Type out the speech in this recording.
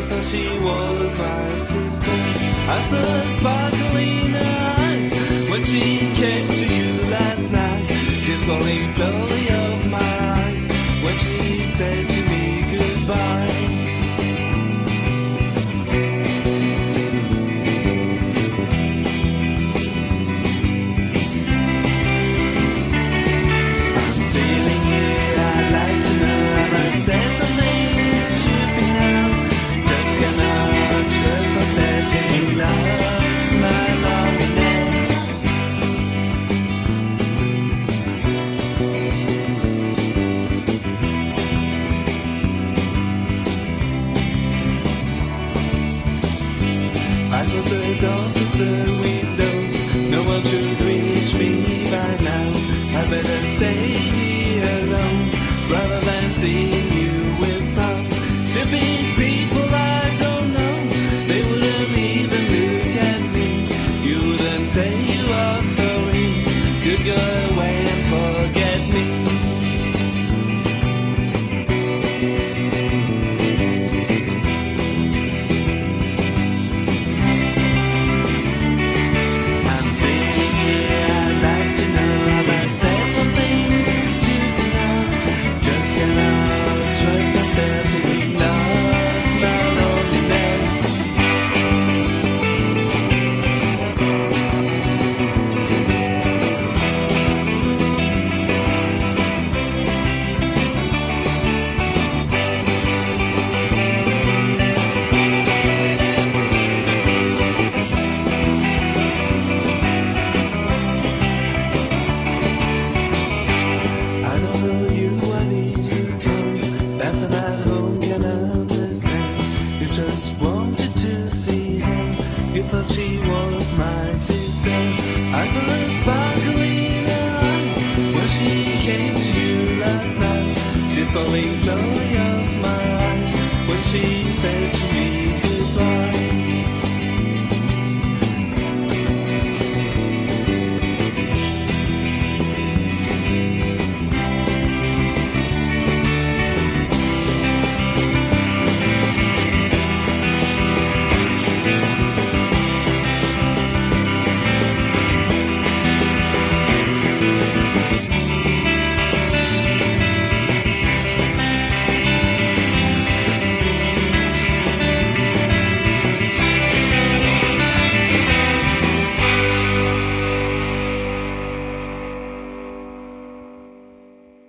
thought she was my sister. I saw sparkling eyes when she came to you last night. Tears falling slowly off my eyes when she said to me goodbye. I close the door, close the windows. No one should reach me by now. I better stay here alone rather than seeing you with some stupid people I don't know. They wouldn't even look at me. You wouldn't say you are sorry. Could go away and forget me. Wanted to see her. You thought she was my sister. I saw her sparkling eyes when she came to you last night. She's falling slow.